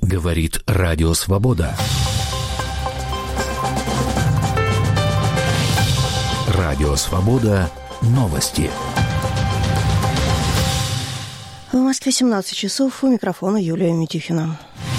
Говорит Радио Свобода. Радио Свобода. Новости. В Москве 17 часов. У микрофона Юлия Митюхина.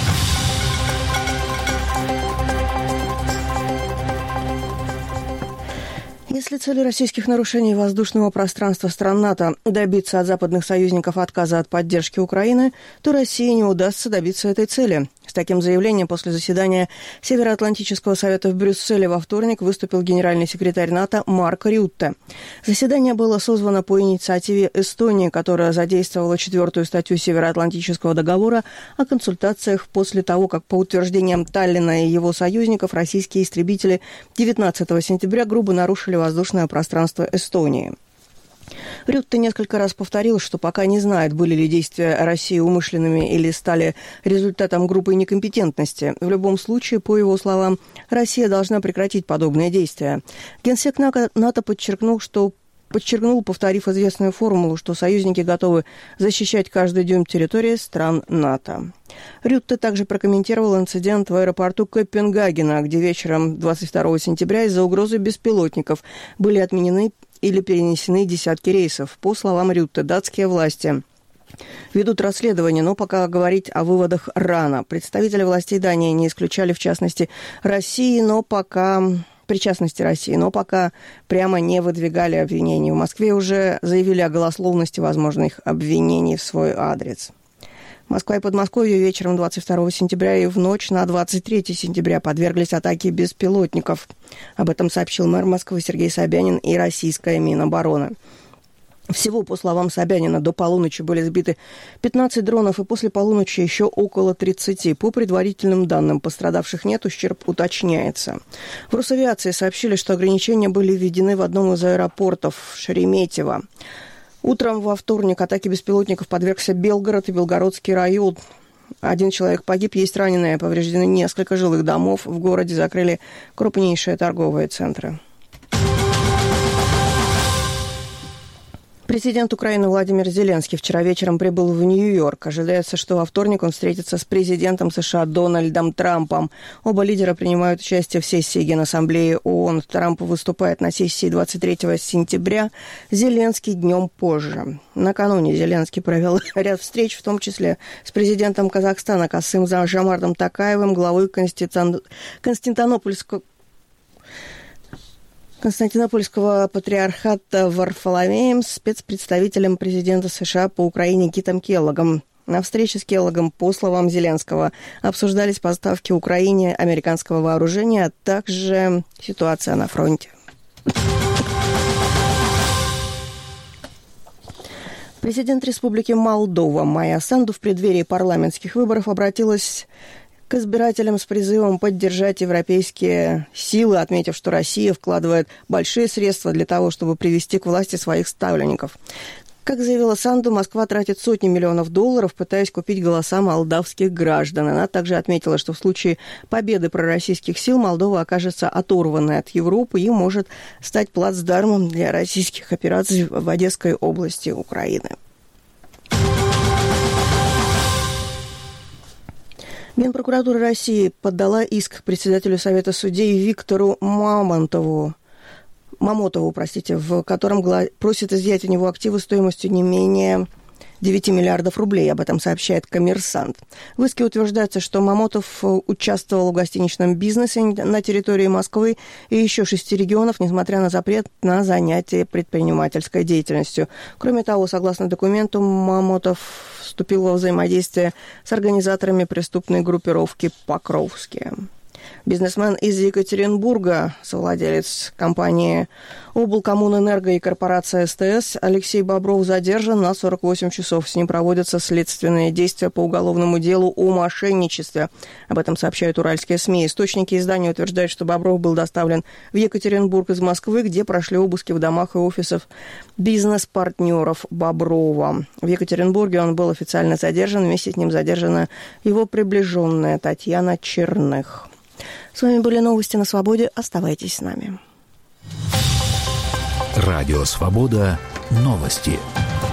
Если целью российских нарушений воздушного пространства стран НАТО добиться от западных союзников отказа от поддержки Украины, то России не удастся добиться этой цели. С таким заявлением после заседания Североатлантического совета в Брюсселе во вторник выступил генеральный секретарь НАТО Марк Рютте. Заседание было созвано по инициативе Эстонии, которая задействовала 4-ю статью Североатлантического договора о консультациях после того, как, по утверждениям Таллина и его союзников, российские истребители 19 сентября грубо нарушили воздушное пространство Эстонии. Рютте несколько раз повторил, что пока не знает, были ли действия России умышленными или стали результатом грубой некомпетентности. В любом случае, по его словам, Россия должна прекратить подобные действия. Генсек НАТО подчеркнул, повторив известную формулу, что союзники готовы защищать каждый дюйм территории стран НАТО. Рютте также прокомментировал инцидент в аэропорту Копенгагена, где вечером 22 сентября из-за угрозы беспилотников были отменены или перенесены десятки рейсов. По словам Рютте, датские власти ведут расследование, но пока говорить о выводах рано. Представители властей Дании не исключали, в частности, причастности России, но пока прямо не выдвигали обвинений. В Москве уже заявили о голословности возможных обвинений в свой адрес. Москва и Подмосковье вечером 22 сентября и в ночь на 23 сентября подверглись атаке беспилотников. Об этом сообщил мэр Москвы Сергей Собянин и российская Минобороны. Всего, по словам Собянина, до полуночи были сбиты 15 дронов, и после полуночи еще около 30. По предварительным данным, пострадавших нет, ущерб уточняется. В Росавиации сообщили, что ограничения были введены в одном из аэропортов Шереметьево. Утром во вторник атаке беспилотников подвергся Белгород и Белгородский район. 1 человек погиб, есть раненые, повреждены несколько жилых домов. В городе закрыли крупнейшие торговые центры. Президент Украины Владимир Зеленский вчера вечером прибыл в Нью-Йорк. Ожидается, что во вторник он встретится с президентом США Дональдом Трампом. Оба лидера принимают участие в сессии Генассамблеи ООН. Трамп выступает на сессии 23 сентября, Зеленский днем позже. Накануне Зеленский провел ряд встреч, в том числе с президентом Казахстана Касым-Жомартом Токаевым, главой Константинопольского патриархата Варфоломеем, спецпредставителем президента США по Украине Китом Келлогом. На встрече с Келлогом, по словам Зеленского, обсуждались поставки Украине американского вооружения, а также ситуация на фронте. Президент Республики Молдова Майя Санду в преддверии парламентских выборов обратилась к избирателям с призывом поддержать европейские силы, отметив, что Россия вкладывает большие средства для того, чтобы привести к власти своих ставленников. Как заявила Санду, Москва тратит сотни миллионов долларов, пытаясь купить голоса молдавских граждан. Она также отметила, что в случае победы пророссийских сил Молдова окажется оторванной от Европы и может стать плацдармом для российских операций в Одесской области Украины. Генпрокуратура России подала иск председателю Совета судей Виктору Мамотову, в котором просит изъять у него активы стоимостью не менее 9 миллиардов рублей. Об этом сообщает «Коммерсант». В иске утверждается, что Мамотов участвовал в гостиничном бизнесе на территории Москвы и еще 6 регионов, несмотря на запрет на занятие предпринимательской деятельностью. Кроме того, согласно документу, Мамотов вступил во взаимодействие с организаторами преступной группировки «Покровские». Бизнесмен из Екатеринбурга, совладелец компании «Облкоммунэнерго» и корпорация СТС Алексей Бобров задержан на 48 часов. С ним проводятся следственные действия по уголовному делу о мошенничестве. Об этом сообщают уральские СМИ. Источники издания утверждают, что Бобров был доставлен в Екатеринбург из Москвы, где прошли обыски в домах и офисах бизнес-партнеров Боброва. В Екатеринбурге он был официально задержан. Вместе с ним задержана его приближенная Татьяна Черных. С вами были новости на Свободе. Оставайтесь с нами. Радио Свобода. Новости.